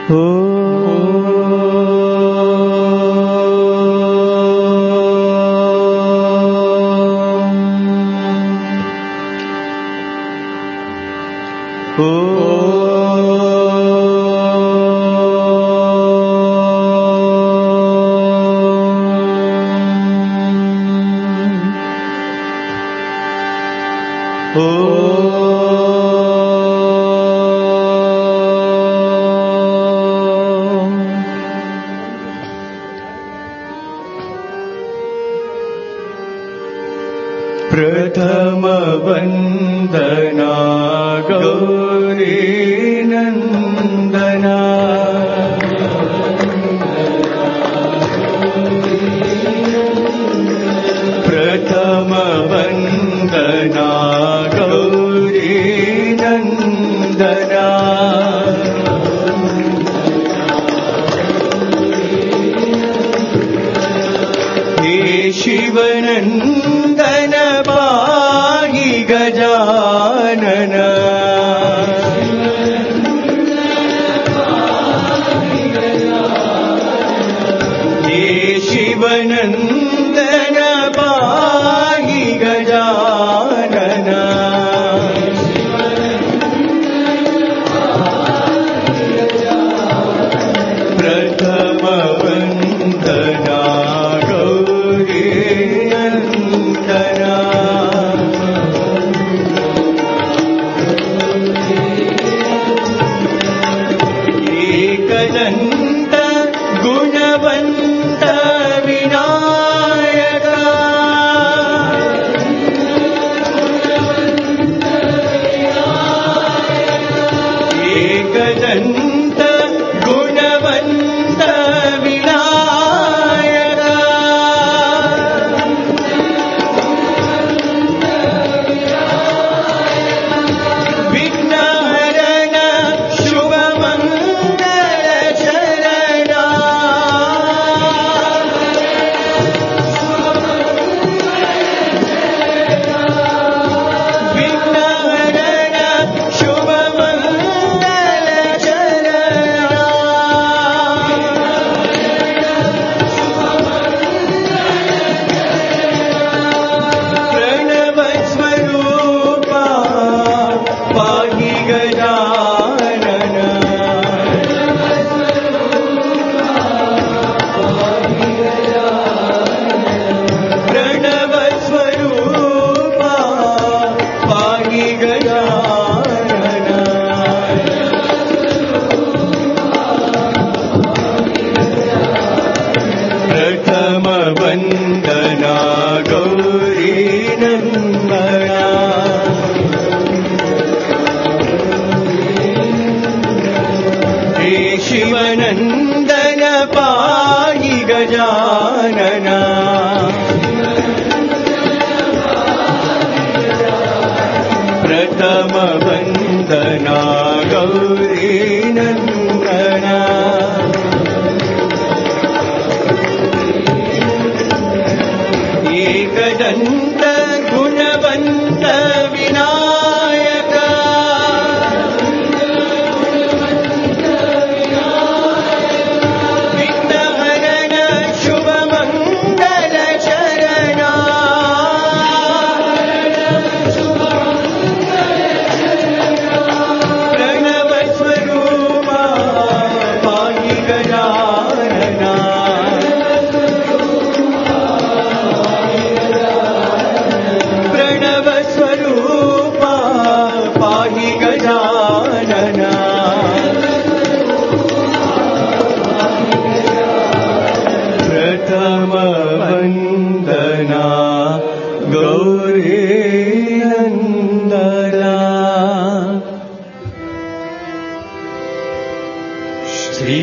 प्रथम वंदना गौरी नंदना प्रथम वंदना गौरी नंदना हे शिवनंदन पाहि गजानन हे शिवनंदन पाहि गजानन प्रथम वंदना गौरी नंदना एकदंत गुणवंत विनायक एकदंत गुणवंत विनायक विघ्नहरण शुभमंगल शरणा विघ्नहरण शुभमंगल शरणा प्रणव स्वरूपा पाहि गजानन प्रणव स्वरूपा पाहि गजानन प्रथम वंदना गौरी नंदना हे शिवनंदन पाहि गजानन प्रथम वंदना गौरी नंदना एकदंत गुणवंत विनायक विघ्नहरण शुभमंगल शरणा प्रणव स्वरूपा पाहि गजानना प्रणव स्वरूपा पाहि गजानना प्रथम वंदना गौरी नंदना श्री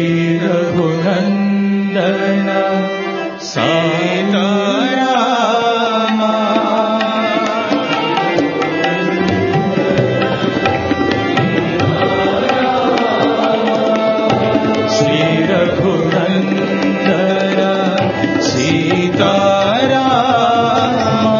रघुनंदन सीतारामा श्री रघुनंदन सीतारामा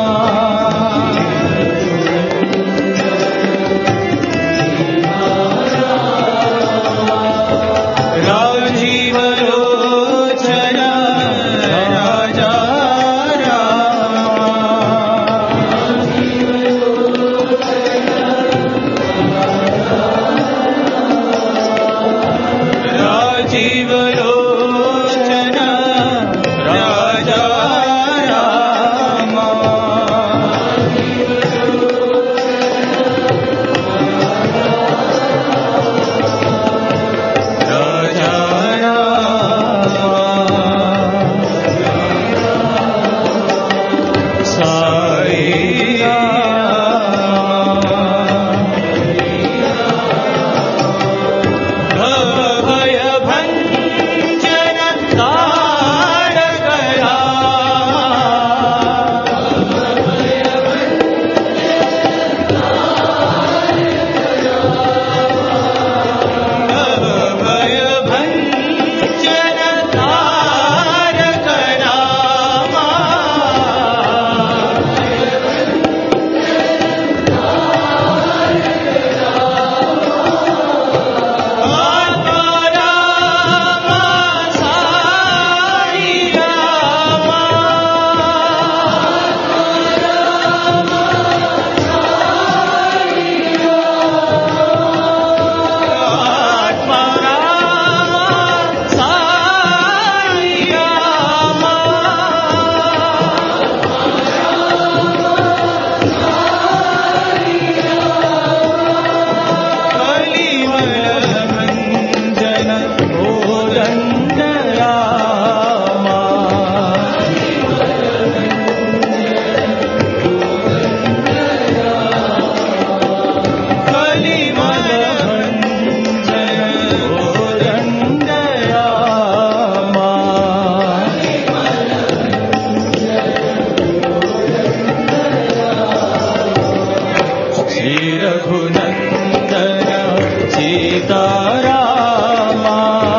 सीतारामा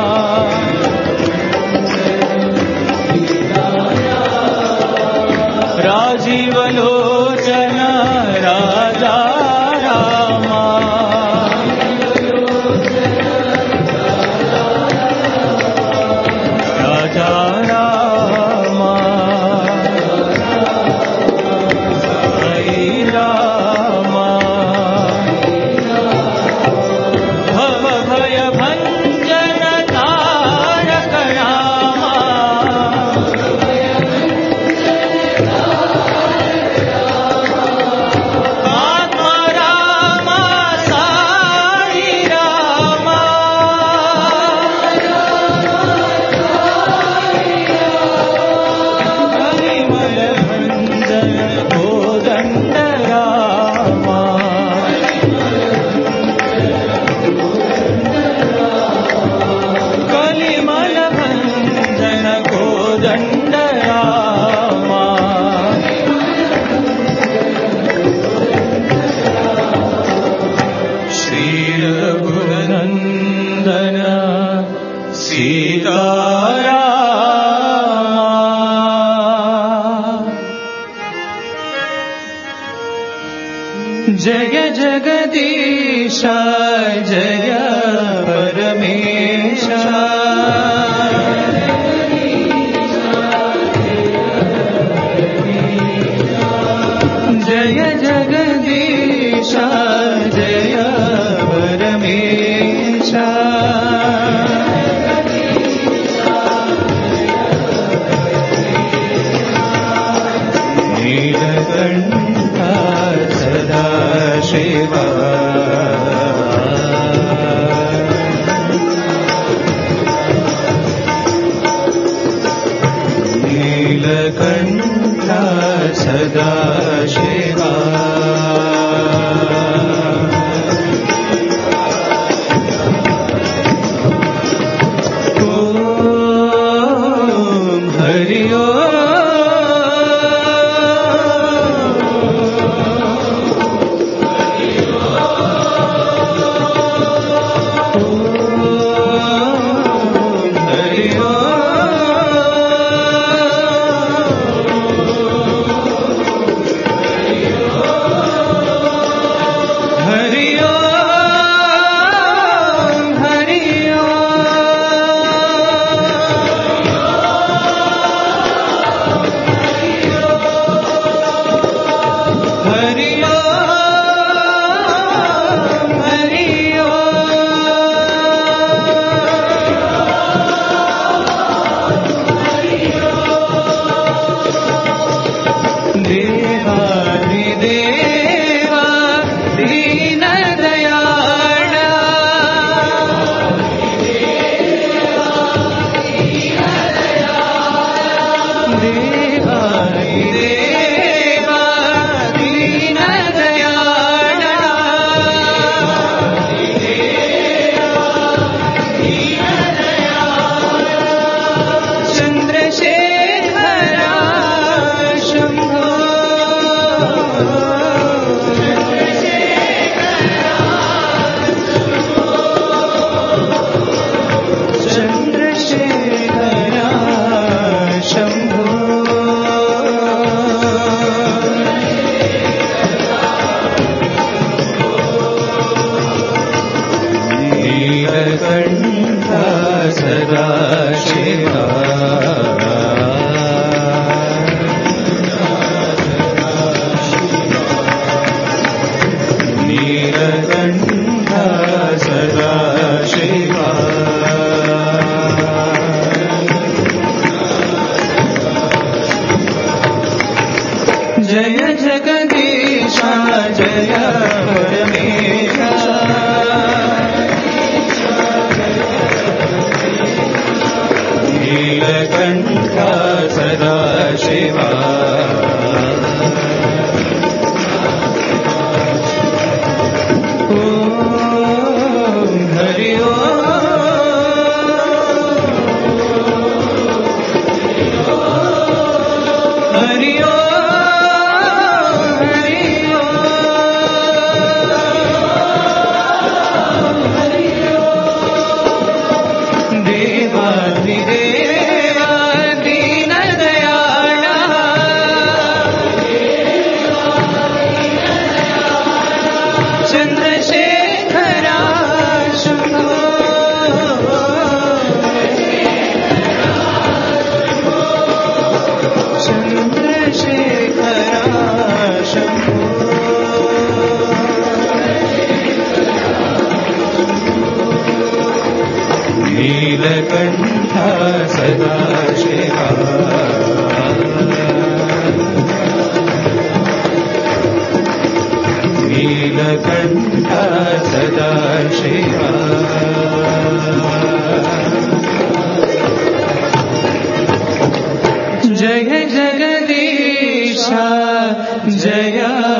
राजीवलोचन राजा रामा राजा रामा हरि रामा भव भय भंजन तारक रामा आत्मा रामा साई रामा कलिमल भंजन कोदंड रामा कलिमल भंजन कोदंड रामा श्री रघुनंदन सीतारामा जय जगदीश जय परमेश जय जगदीश जय परमेश नीलकंठ सदा शिवा नीलकंठ सदा शिवा ओम हरि देवादिदेवा दीन दयाळ देवादिदेवा दीन दयाळ चंद्रशेखरा शंभो चंद्रशेखरा शंभो नीलकंठ सदा शिवा नीलकंठ सदा शिवा जय जगदीश जय परमेश नीलकंठ सदा शिवा ओम हरि हरि हरि नीलकण्ठ सदाशिवा नीलकण्ठ सदाशिवा जय जगदीशा जय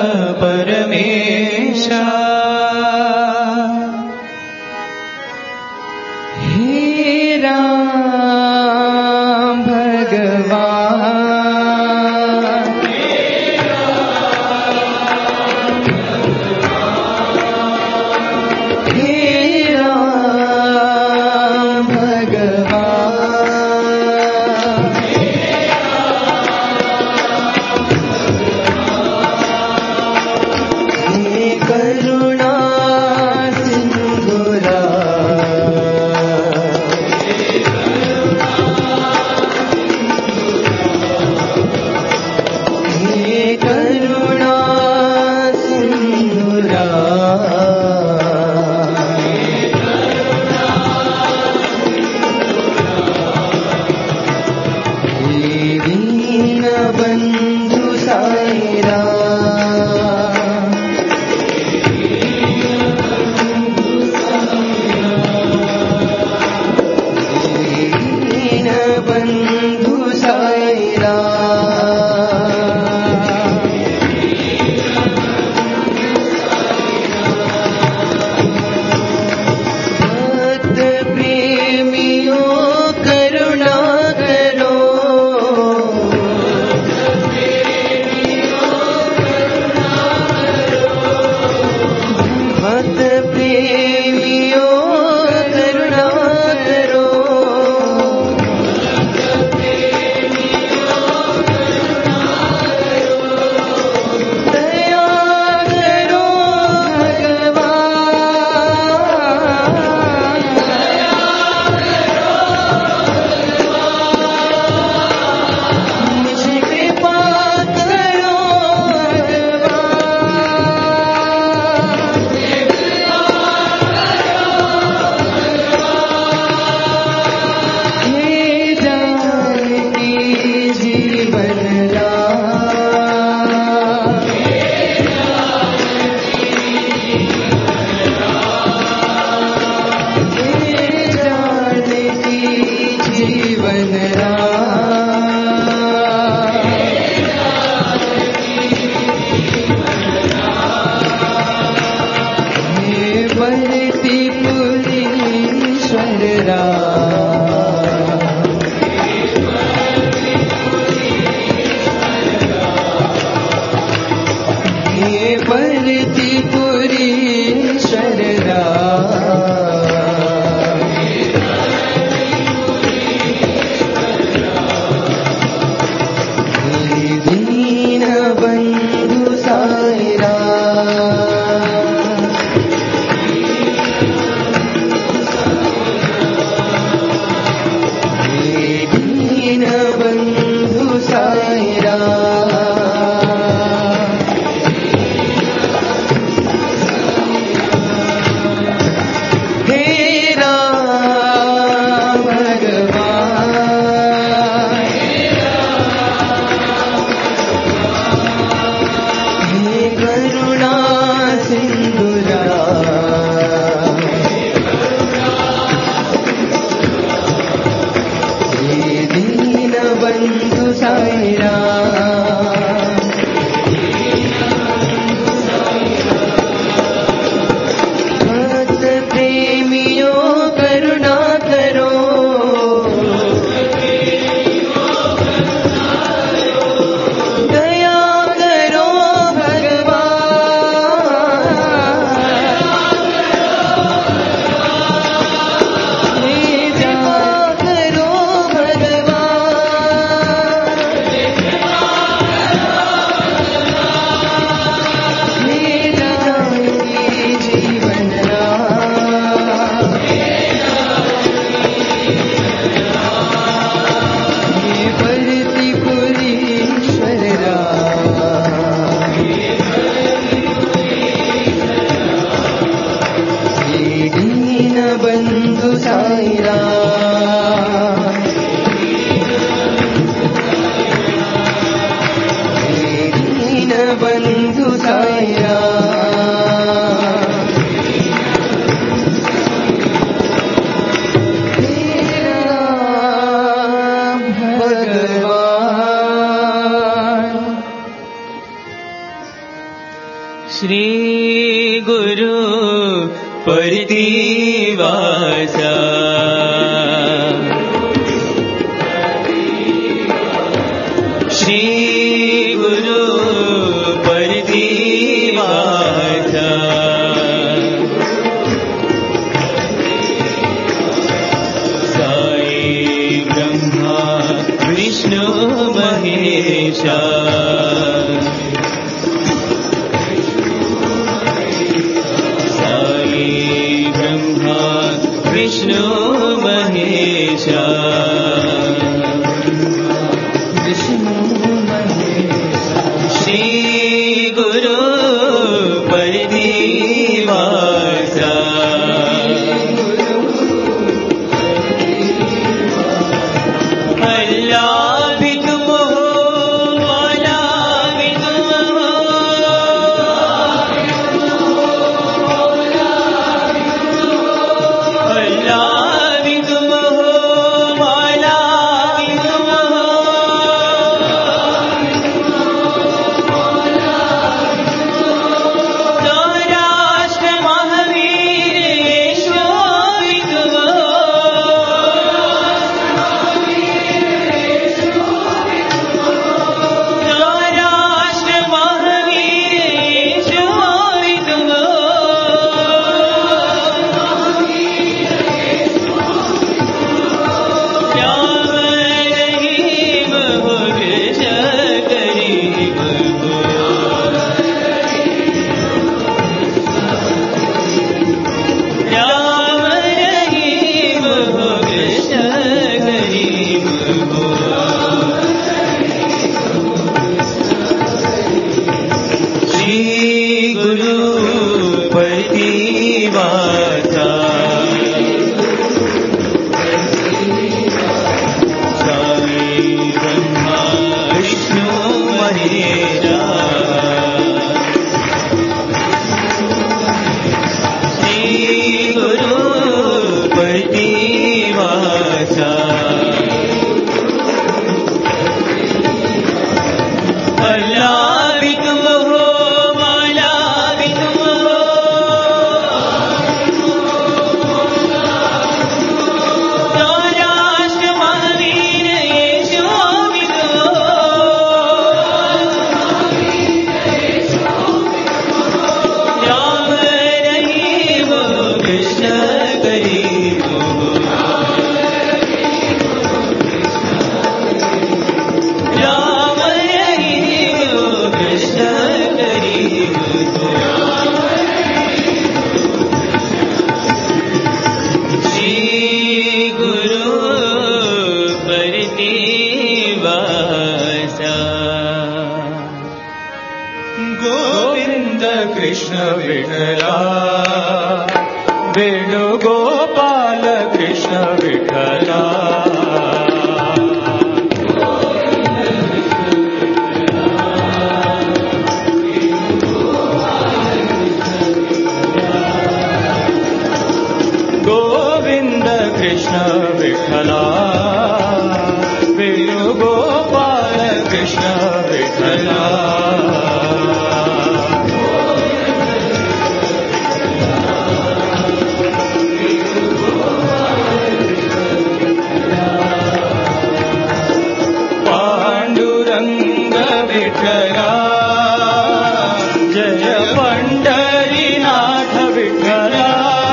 परमेशा हे राम भगवान हे राम भगवान हे करुणा सिंधुरा करुणा सिंधुरा दीन बंधु साईरा दीन बंधु साईरा दीनबन्धु साईराम दीनबन्धु साईराम भगवान श्री गुरु प्रतिवासा श्री गुरु प्रतिवासा साई ब्रह्मा विष्णु महेशा विष्णु महेशा श्री गुरु परिनिवासा अल्लाह भी तुम हो मौला भी तुम हो गोविंद कृष्ण विठला वेणुगोपाल कृष्ण विठला गोविंद कृष्ण विठला वेणुगोपाल कृष्ण विठला पांडुरंग विठला जय पंढरीनाथ विठला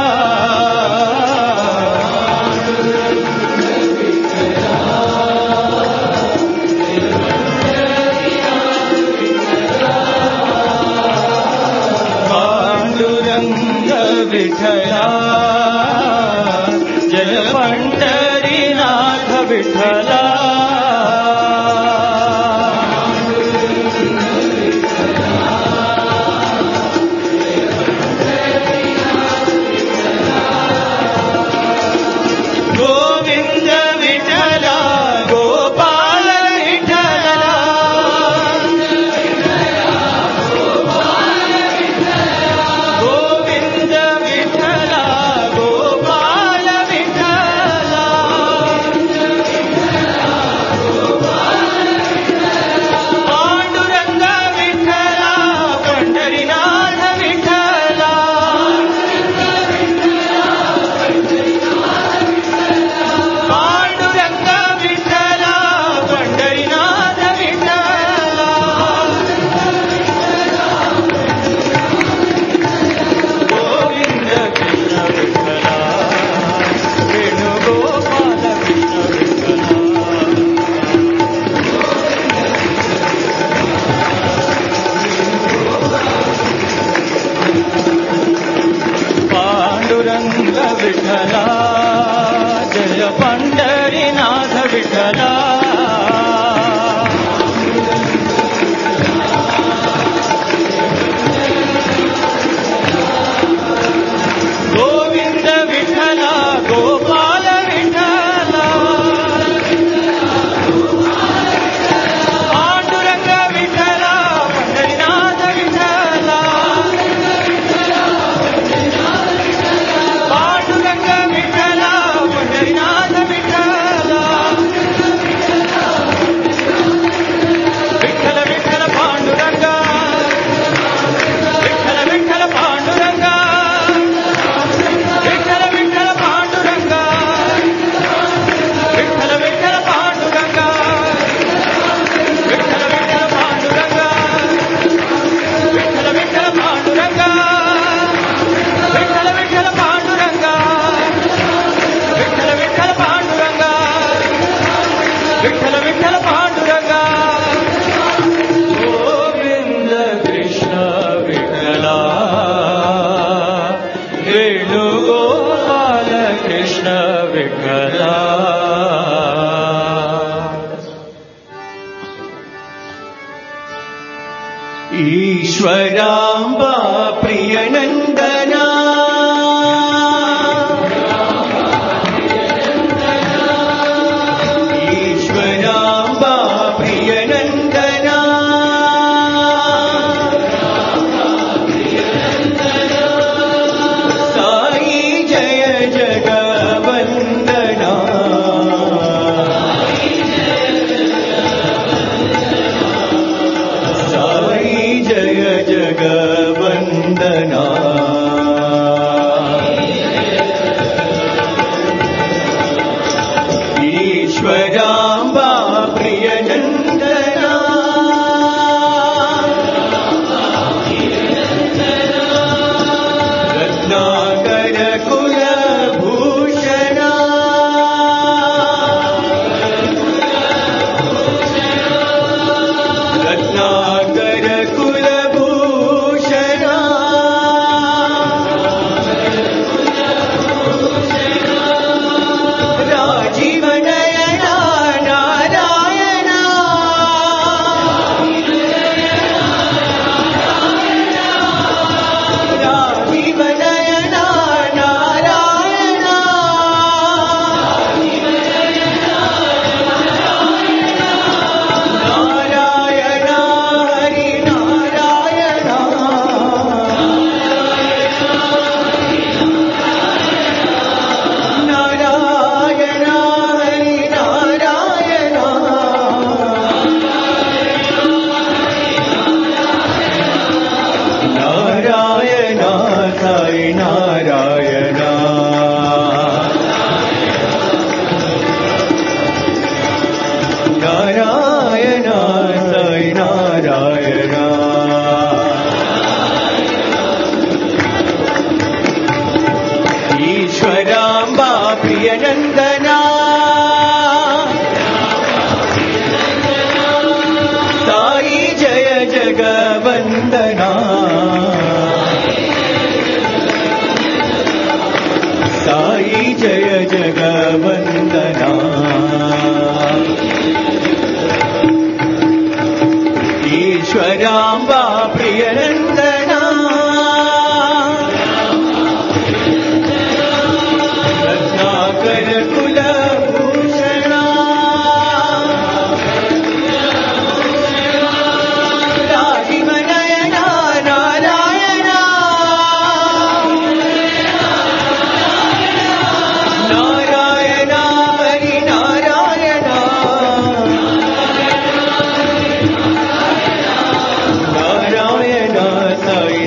विठला जय पंढरीनाथ विठला విఠలా గోవింద విఠల గోపాల విఠల పాండురంగ విఠల పండరినాథ విఠల పాండురంగ విఠల పండరినాథ విఠల విఠల విఠల పాండురంగ విఠల విఠల పాండురంగ విఠల విఠల పాండురంగ విఠల విఠల పాండురంగ విఠల విఠల పాండురంగ విఠల విఠల పాండురంగ విఠల విఠల పాండురంగ విఠల విఠల పాండురంగ విఠల విఠల పాండురంగ గోవింద కృష్ణ విఠలా వేణుగోపాల కృష్ణ విఠలా ఈశ్వరాంబా ప్రియనందనా ఈశ్వరాంబా ప్రియనందనా సాయి జయ జగవందనా సాయి జయ జగవందనా ఈశ్వరాంబా ప్రియనందనా రత్నాకర కులభూషణ రత్నాకర కులభూషణ రాజీవనయన నారాయణ రాజీవనయన నారాయణ నారాయణ హరి నారాయణ నారాయణ హరి నారాయణ నారాయణ సాయి నారాయణ నారాయణ సాయి నారాయణ ఈశ్వరాంబా ప్రియనందనా సాయి జయ జగవందనా సాయి జయ జగవందనా ఈశ్వరాంబా ప్రియనందనా రత్నాకర కులభూషణ రాజీవనయన నారాయణ నారాయణ హరి నారాయణ నారాయణ సాయి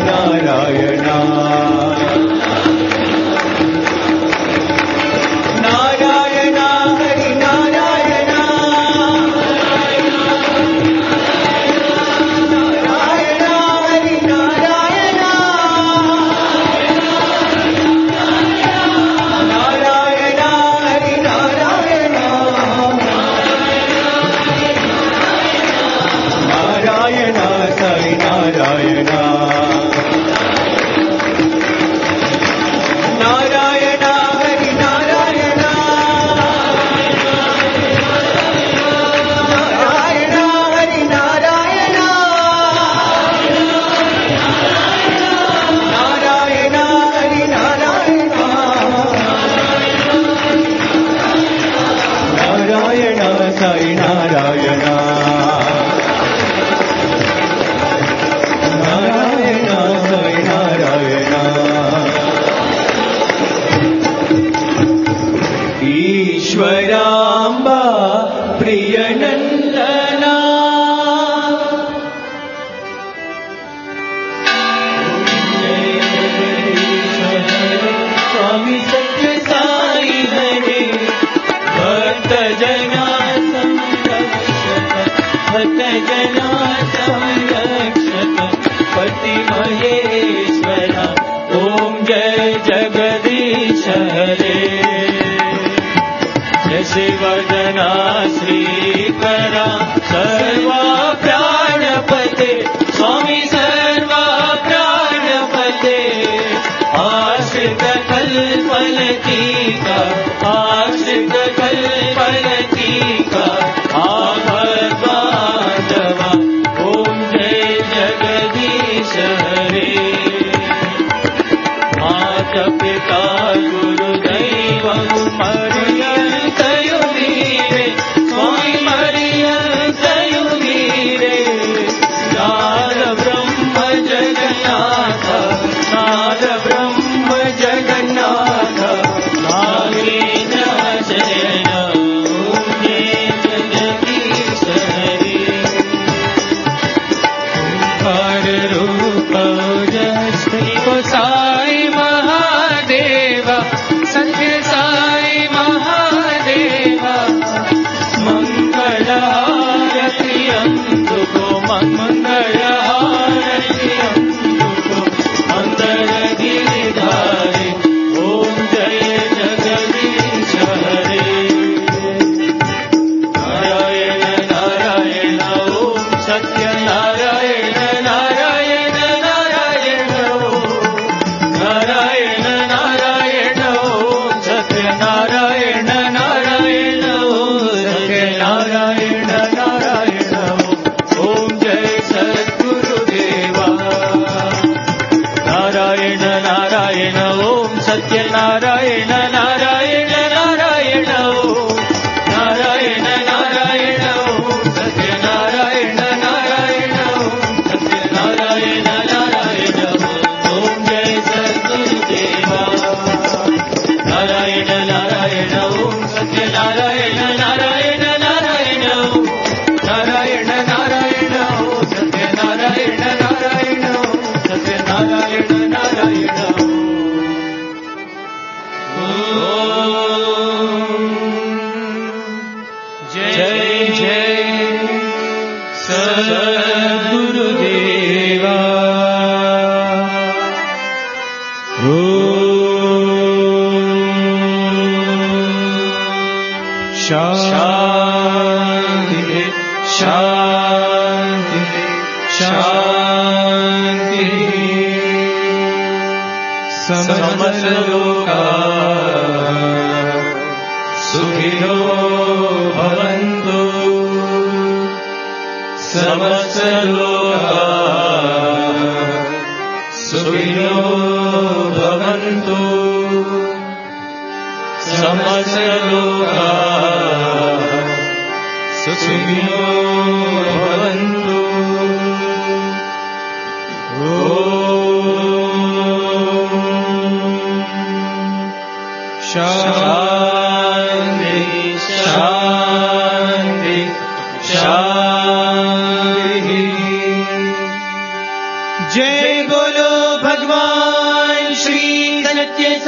నారాయణ నారాయణ సాయి నారాయణ నారాయణ సాయి నారాయణ ఈశ్వరాంబా ప్రియనందనా स्वामी सत्य साई हरे भक्त जना संरक्षक भक्त जना संरक्षक पति महेश्वर ओम जय जगदीश हरे जय शिवदना श्रीकरा सर्वा प्राणपते स्वामी सर्वा प्राणपते आश्रित कल्पलतीका आश्रित कल्पलतीका आभद्बांधवा ओम जय जगदीश हरे माता पिता गुरुदैव मर्यन्तयुमीरे स्वामी मर्यन्तयुमीरे नाद ब्रह्म जगन्नाथ नाद ब्रह्म जगन्नाथ नागेन्द्र शयन ओम जय जगदीश हरे ओंकार रूप जय साई महादेव सत्य साई महादेव मंगलहारति अंतुको मंगलहारति अंतुको अंतर गिरिधारी ओम जय जगदीश हरे नारायण नारायण ओम सत्य नारायण नारायण नारायण ओम नारायण नारायण ओम सत्य नारायण नारायण ओम सत्य नारायण नारायण ओम जय सद्गुरुदेवा नारायण नारायण ओम सत्य नारायण नारायण नारायण ओम नारायण नारायण ओम सत्य नारायण नारायण ओम सत्य नारायण नारायण ओम जय सद्गुरुदेवा नारायण नारायण ओम सत्य नारायण नारायण नारायण ओम नारायण नारायण ओम सत्य नारायण नारायण ओम सत्य नारायण नारायण जय जय सद्गुरुदेवा शांति शांति शांति समस्त लोका सुखिनो भवन्तु समस्त लोका सुखिनो भवन्तु समस्त लोका सुखिनो भवन्तु शांति शांति शांति जय बोलो भगवान श्री सत्य